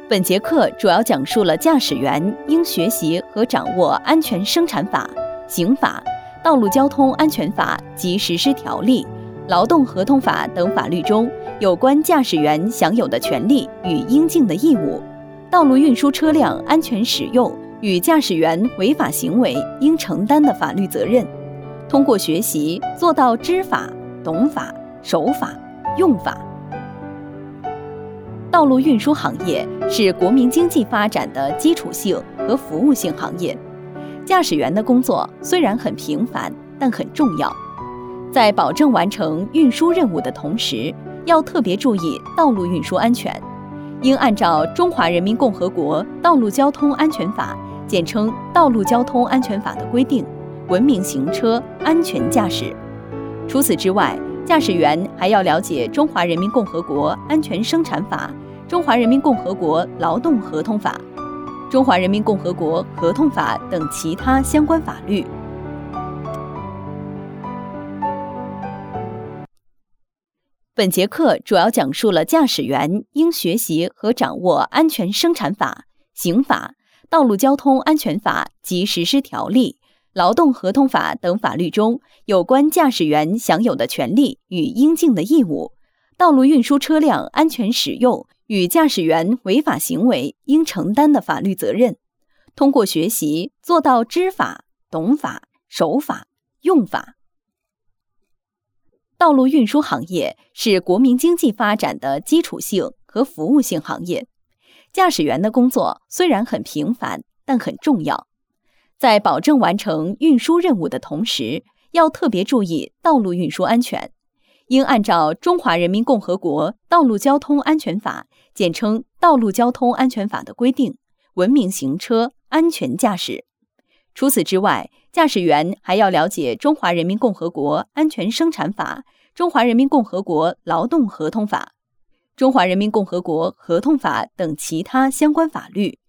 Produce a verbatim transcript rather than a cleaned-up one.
本节课主要讲述了驾驶员应学习和掌握安全生产法、刑法、道路交通安全法及实施条例、劳动合同法等法律中有关驾驶员享有的权利与应尽的义务，道路运输车辆安全使用与驾驶员违法行为应承担的法律责任。通过学习做到知法、懂法、守法、用法。道路运输行业是国民经济发展的基础性和服务性行业，驾驶员的工作虽然很平凡，但很重要。在保证完成运输任务的同时，要特别注意道路运输安全，应按照《中华人民共和国道路交通安全法》简称《道路交通安全法》的规定，文明行车，安全驾驶。除此之外，驾驶员还要了解《中华人民共和国安全生产法》、《中华人民共和国劳动合同法》、《中华人民共和国合同法》等其他相关法律。本节课主要讲述了驾驶员应学习和掌握安全生产法、刑法、道路交通安全法及实施条例、劳动合同法等法律中有关驾驶员享有的权利与应尽的义务，道路运输车辆安全使用与驾驶员违法行为应承担的法律责任。通过学习做到知法、懂法、守法、用法。道路运输行业是国民经济发展的基础性和服务性行业，驾驶员的工作虽然很平凡，但很重要。在保证完成运输任务的同时，要特别注意道路运输安全，应按照《中华人民共和国道路交通安全法》简称《道路交通安全法》的规定，文明行车，安全驾驶。除此之外，驾驶员还要了解《中华人民共和国安全生产法》、《中华人民共和国劳动合同法》、《中华人民共和国合同法》等其他相关法律。